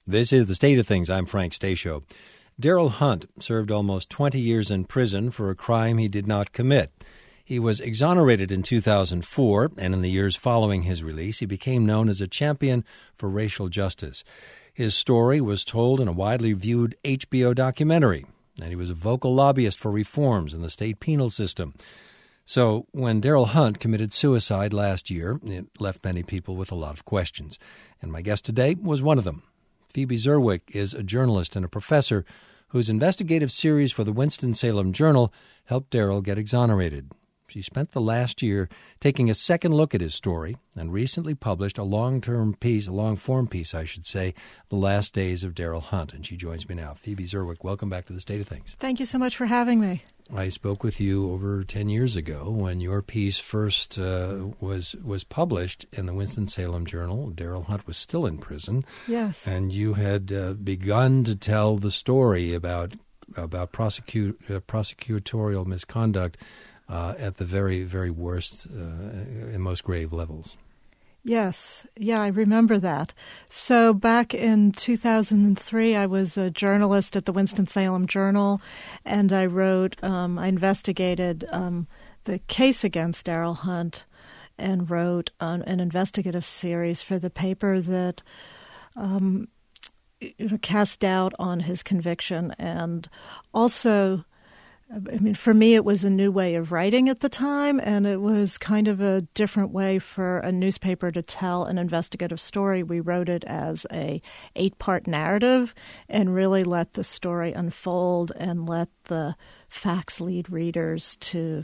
This is The State of Things. I'm Frank Stasio. Darrell Hunt served almost 20 years in prison for a crime he did not commit. He was exonerated in 2004, and in the years following his release, he became known as a champion for racial justice. His story was told in a widely viewed HBO documentary, and he was a vocal lobbyist for reforms in the state penal system. So when Darrell Hunt committed suicide last year, it left many people with a lot of questions. And my guest today was one of them. Phoebe Zerwick is a journalist and a professor whose investigative series for the Winston-Salem Journal helped Darrell get exonerated. She spent the last year taking a second look at his story and recently published a long-form piece, The Last Days of Darrell Hunt. And she joins me now. Phoebe Zerwick, welcome back to The State of Things. Thank you so much for having me. I spoke with you over 10 years ago when your piece first was published in the Winston-Salem Journal. Darrell Hunt was still in prison. Yes. And you had begun to tell the story about prosecutorial misconduct at the very, very worst and most grave levels. Yes. Yeah, I remember that. So back in 2003, I was a journalist at the Winston-Salem Journal, and I investigated the case against Darrell Hunt and wrote an investigative series for the paper that cast doubt on his conviction. And also, for me, it was a new way of writing at the time, and it was kind of a different way for a newspaper to tell an investigative story. We wrote it as a 8-part narrative and really let the story unfold and let the facts lead readers to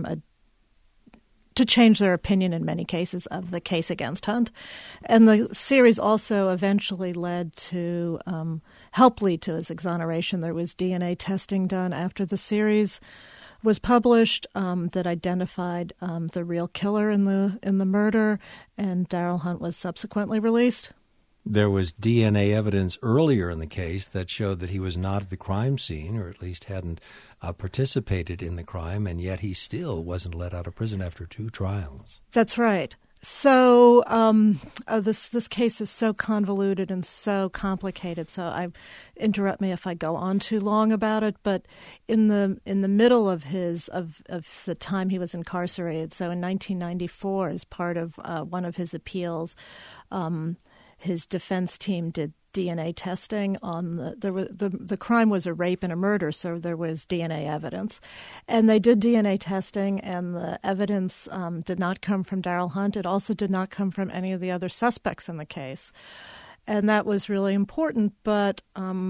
change their opinion in many cases of the case against Hunt. And the series also eventually helped lead to his exoneration. There was DNA testing done after the series was published that identified the real killer in the murder, and Darrell Hunt was subsequently released. There was DNA evidence earlier in the case that showed that he was not at the crime scene, or at least hadn't participated in the crime, and yet he still wasn't let out of prison after 2 trials. That's right. So this case is so convoluted and so complicated. So interrupt me if I go on too long about it. But in the middle of the time he was incarcerated, so in 1994, as part of one of his appeals, his defense team did DNA testing on the crime was a rape and a murder, so there was DNA evidence. And they did DNA testing, and the evidence did not come from Darrell Hunt. It also did not come from any of the other suspects in the case. And that was really important. But,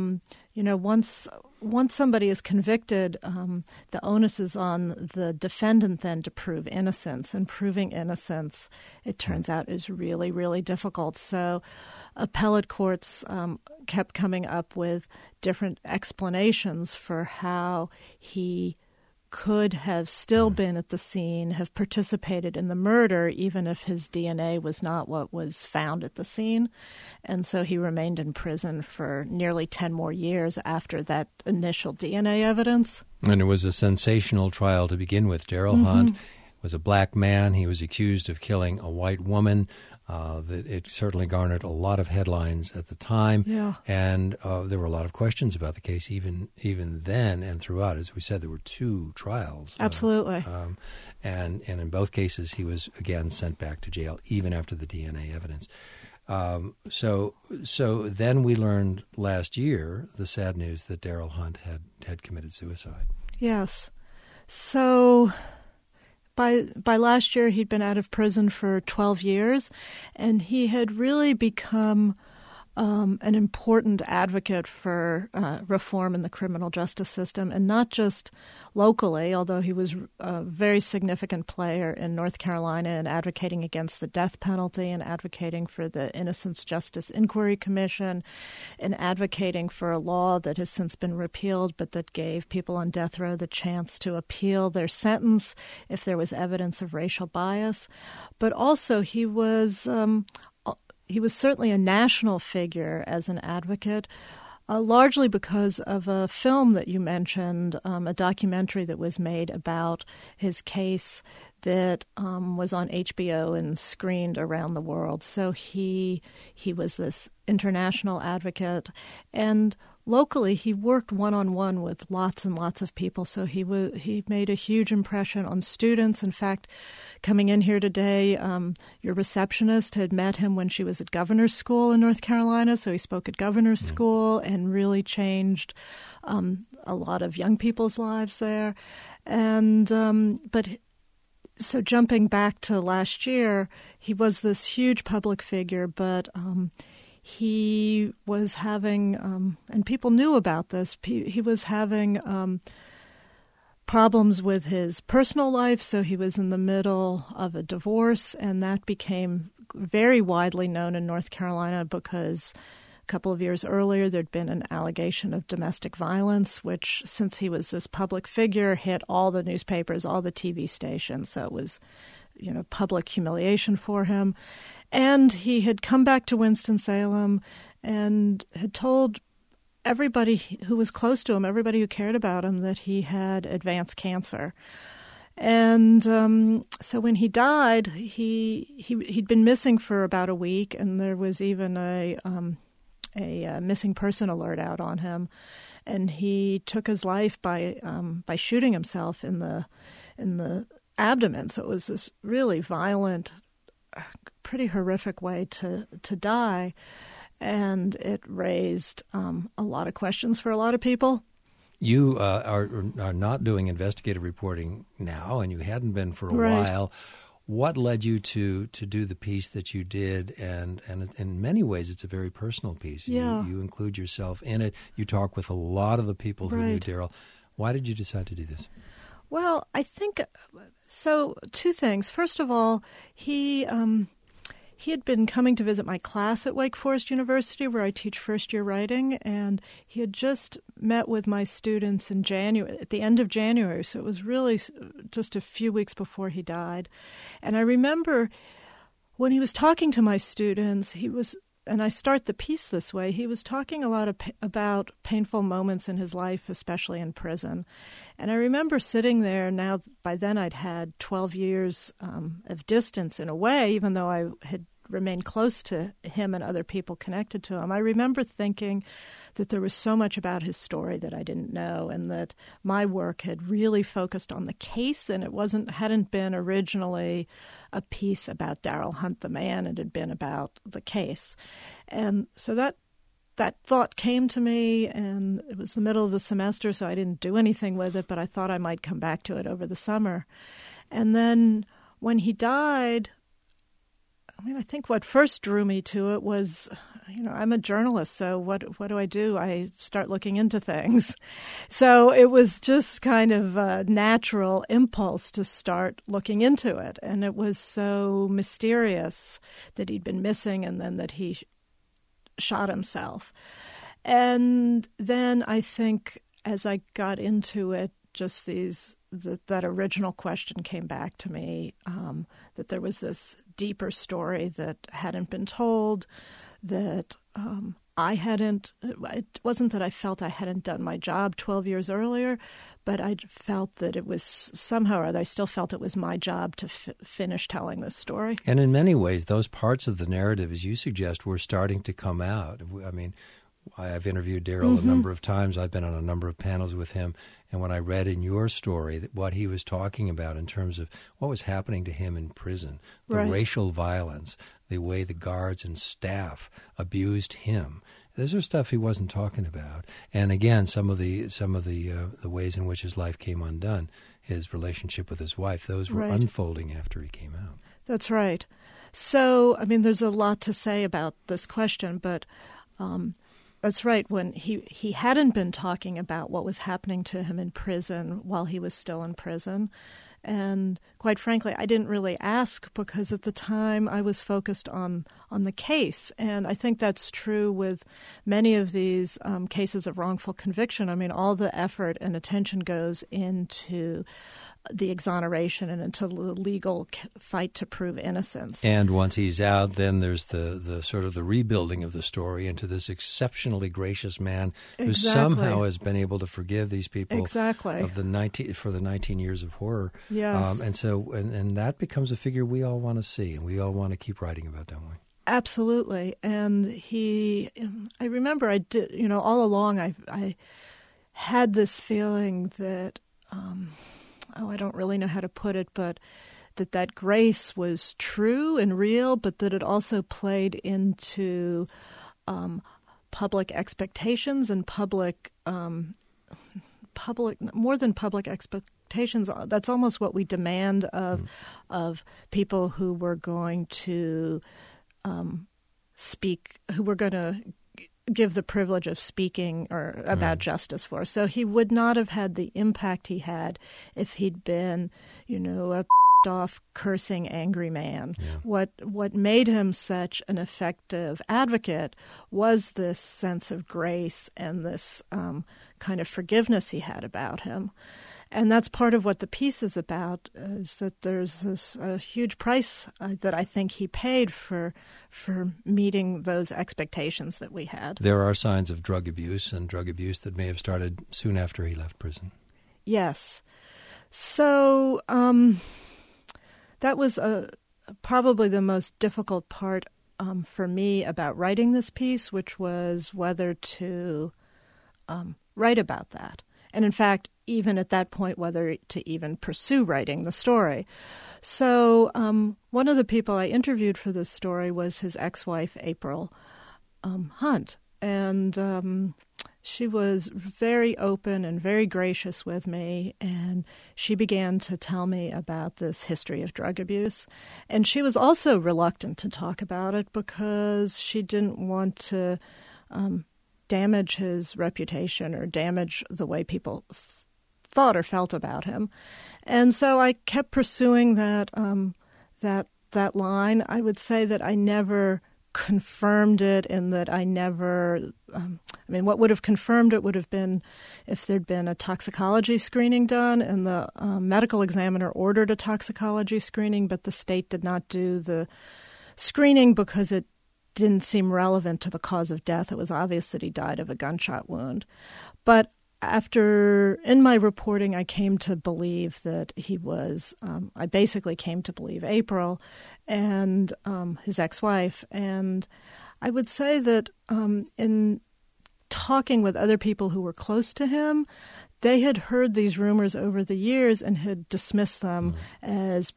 once somebody is convicted, the onus is on the defendant then to prove innocence. And proving innocence, it turns out, is really, really difficult. So appellate courts kept coming up with different explanations for how he could have still been at the scene, have participated in the murder, even if his DNA was not what was found at the scene. And so he remained in prison for nearly 10 more years after that initial DNA evidence. And it was a sensational trial to begin with. Darrell Hunt was a black man. He was accused of killing a white woman. That it certainly garnered a lot of headlines at the time, and there were a lot of questions about the case even then and throughout. As we said, there were 2 trials. Absolutely. And in both cases, he was again sent back to jail even after the DNA evidence. So then we learned last year the sad news that Darrell Hunt had committed suicide. Yes. So By last year, he'd been out of prison for 12 years, and he had really become an important advocate for reform in the criminal justice system, and not just locally, although he was a very significant player in North Carolina in advocating against the death penalty and advocating for the Innocence Justice Inquiry Commission and advocating for a law that has since been repealed but that gave people on death row the chance to appeal their sentence if there was evidence of racial bias. But also he was certainly a national figure as an advocate, largely because of a film that you mentioned, a documentary that was made about his case that was on HBO and screened around the world. So he was this international advocate, and locally he worked one-on-one with lots and lots of people. So he made a huge impression on students. In fact, coming in here today, your receptionist had met him when she was at governor's school in North Carolina. So he spoke at governor's school and really changed a lot of young people's lives there. And So jumping back to last year, he was this huge public figure, but he was having, and people knew about this, he was having problems with his personal life, so he was in the middle of a divorce, and that became very widely known in North Carolina because a couple of years earlier there'd been an allegation of domestic violence, which, since he was this public figure, hit all the newspapers, all the TV stations, so it was, public humiliation for him. And he had come back to Winston-Salem and had told everybody who was close to him, everybody who cared about him, that he had advanced cancer. And so when he died, he'd been missing for about a week, and there was even a missing person alert out on him. And he took his life by shooting himself in the abdomen. So it was this really violent, pretty horrific way to die. And it raised a lot of questions for a lot of people. You are not doing investigative reporting now, and you hadn't been for a while. What led you to do the piece that you did? And in many ways, it's a very personal piece. Yeah. You include yourself in it. You talk with a lot of the people who knew Daryl. Why did you decide to do this? Well, I think so. Two things. First of all, he had been coming to visit my class at Wake Forest University, where I teach first-year writing, and he had just met with my students in January, at the end of January, so it was really just a few weeks before he died. And I remember when he was talking to my students, and I start the piece this way, he was talking a lot about painful moments in his life, especially in prison. And I remember sitting there. Now, by then I'd had 12 years of distance in a way, even though I had remained close to him and other people connected to him. I remember thinking that there was so much about his story that I didn't know, and that my work had really focused on the case, and it hadn't been originally a piece about Daryl Hunt the man. It had been about the case. And so that thought came to me, and it was the middle of the semester, so I didn't do anything with it, but I thought I might come back to it over the summer. And then when he died, I think what first drew me to it was, I'm a journalist, so what do? I start looking into things. So it was just kind of a natural impulse to start looking into it. And it was so mysterious that he'd been missing and then that he shot himself. And then I think as I got into it, just that original question came back to me, that there was this deeper story that hadn't been told, that it wasn't that I felt I hadn't done my job 12 years earlier, but I felt that it was somehow or other, I still felt it was my job to finish telling this story. And in many ways, those parts of the narrative, as you suggest, were starting to come out. I've interviewed Daryl a number of times. I've been on a number of panels with him. And when I read in your story what he was talking about in terms of what was happening to him in prison, the racial violence, the way the guards and staff abused him, those are stuff he wasn't talking about. And again, some of the ways in which his life came undone, his relationship with his wife, those were unfolding after he came out. That's right. So, there's a lot to say about this question, but that's right. When he hadn't been talking about what was happening to him in prison while he was still in prison. And quite frankly, I didn't really ask because at the time I was focused on the case. And I think that's true with many of these cases of wrongful conviction. All the effort and attention goes into the exoneration and into the legal fight to prove innocence. And once he's out, then there's the sort of the rebuilding of the story into this exceptionally gracious man who somehow has been able to forgive these people for the 19 years of horror. Yes. And so and that becomes a figure we all want to see, and we all want to keep writing about, don't we? Absolutely. And I remember I did, all along I had this feeling that, I don't really know how to put it, but that grace was true and real, but that it also played into public expectations and public more than public expectations. That's almost what we demand of people who were going to speak, who were going to give the privilege of speaking or about justice for. So he would not have had the impact he had if he'd been, a off, cursing, angry man. Yeah. What made him such an effective advocate was this sense of grace and this kind of forgiveness he had about him. And that's part of what the piece is about, is that there's this huge price that I think he paid for meeting those expectations that we had. There are signs of drug abuse that may have started soon after he left prison. Yes. So that was probably the most difficult part for me about writing this piece, which was whether to write about that. And in fact, even at that point, whether to even pursue writing the story. So one of the people I interviewed for this story was his ex-wife, April Hunt. And she was very open and very gracious with me, and she began to tell me about this history of drug abuse. And she was also reluctant to talk about it because she didn't want to damage his reputation or damage the way people thought or felt about him. And so I kept pursuing that line. I would say that I never confirmed it, in that I never what would have confirmed it would have been if there'd been a toxicology screening done, and the medical examiner ordered a toxicology screening, but the state did not do the screening because it didn't seem relevant to the cause of death. It was obvious that he died of a gunshot wound. But in my reporting, I came to believe that he was, I basically came to believe April and his ex-wife. And I would say that in talking with other people who were close to him, they had heard these rumors over the years and had dismissed them as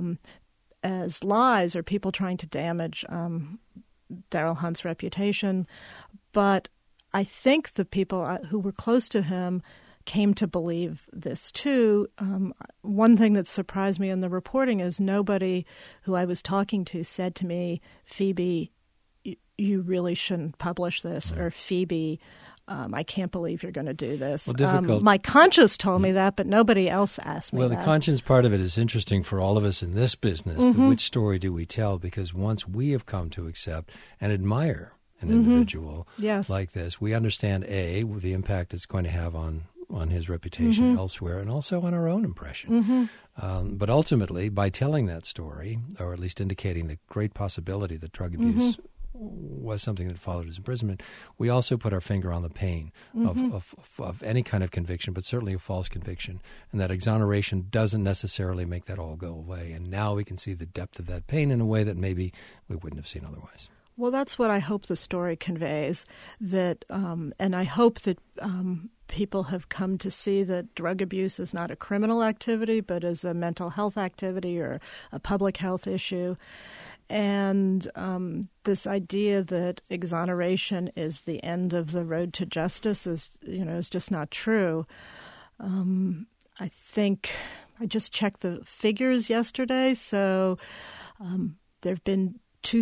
lies or people trying to damage Darryl Hunt's reputation. But I think the people who were close to him came to believe this too. One thing that surprised me in the reporting is nobody who I was talking to said to me, "Phoebe, you really shouldn't publish this," or "Phoebe, I can't believe you're going to do this." Well, my conscience told me that, but nobody else asked me that. Well, the conscience part of it is interesting for all of us in this business. Which story do we tell? Because once we have come to accept and admire an individual like this, we understand, A, the impact it's going to have on his reputation elsewhere, and also on our own impression. But ultimately, by telling that story, or at least indicating the great possibility that drug abuse was something that followed his imprisonment, we also put our finger on the pain of any kind of conviction, but certainly a false conviction. And that exoneration doesn't necessarily make that all go away. And now we can see the depth of that pain in a way that maybe we wouldn't have seen otherwise. Well, that's what I hope the story conveys, that, and I hope that people have come to see that drug abuse is not a criminal activity, but is a mental health activity or a public health issue. And this idea that exoneration is the end of the road to justice is just not true. I think I just checked the figures yesterday. So there have been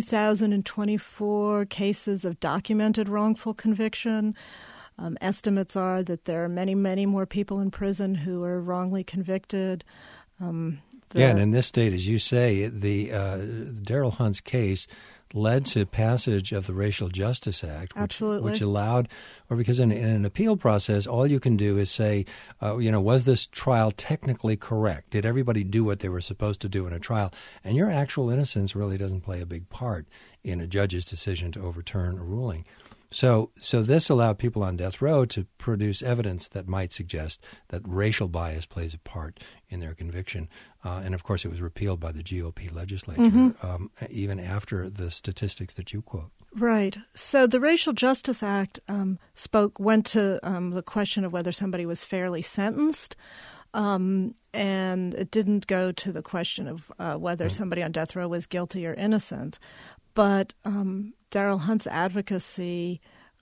2,024 cases of documented wrongful conviction. Estimates are that there are many, many more people in prison who are wrongly convicted. And in this state, as you say, the Darryl Hunt's case led to passage of the Racial Justice Act, which allowed, or because in an appeal process, all you can do is say, was this trial technically correct? Did everybody do what they were supposed to do in a trial? And your actual innocence really doesn't play a big part in a judge's decision to overturn a ruling. So this allowed people on death row to produce evidence that might suggest that racial bias plays a part in their conviction. And, of course, it was repealed by the GOP legislature, even after the statistics that you quote. Right. So the Racial Justice Act went to the question of whether somebody was fairly sentenced, and it didn't go to the question of whether somebody on death row was guilty or innocent. But Daryl Hunt's advocacy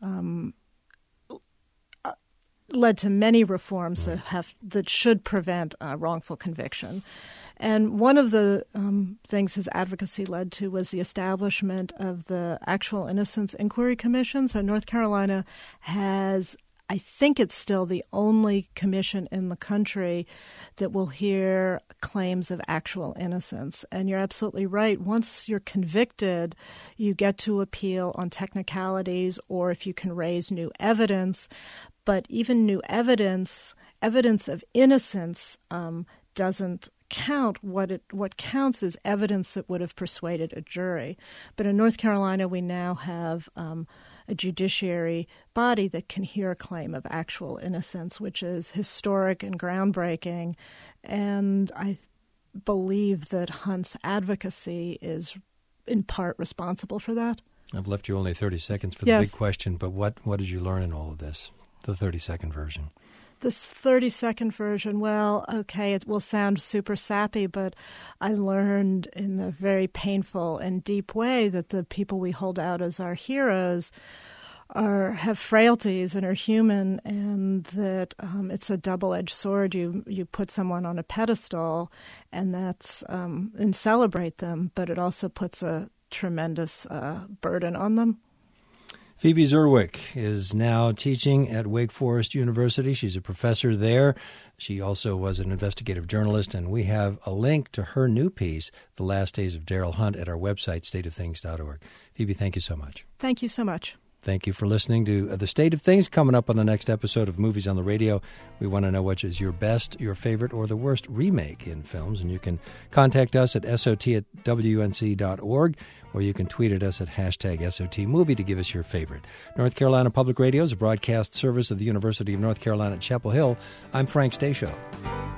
led to many reforms that should prevent wrongful conviction. And one of the things his advocacy led to was the establishment of the Actual Innocence Inquiry Commission. So North Carolina has, I think it's still the only commission in the country that will hear claims of actual innocence. And you're absolutely right. Once you're convicted, you get to appeal on technicalities or if you can raise new evidence. But even new evidence of innocence doesn't count. What counts is evidence that would have persuaded a jury. But in North Carolina, we now have a judiciary body that can hear a claim of actual innocence, which is historic and groundbreaking. And I believe that Hunt's advocacy is in part responsible for that. I've left you only 30 seconds for the big question, but what did you learn in all of this, the 30-second version? This 30-second version, well, okay, it will sound super sappy, but I learned in a very painful and deep way that the people we hold out as our heroes have frailties and are human, and that it's a double-edged sword. You put someone on a pedestal, and that's and celebrate them, but it also puts a tremendous burden on them. Phoebe Zurwick is now teaching at Wake Forest University. She's a professor there. She also was an investigative journalist, and we have a link to her new piece, The Last Days of Daryl Hunt, at our website, stateofthings.org. Phoebe, thank you so much. Thank you so much. Thank you for listening to The State of Things. Coming up on the next episode of Movies on the Radio, we want to know which is your best, your favorite, or the worst remake in films. And you can contact us at SOT@WNC.org, or you can tweet at us at #SOTmovie to give us your favorite. North Carolina Public Radio is a broadcast service of the University of North Carolina at Chapel Hill. I'm Frank Stasio.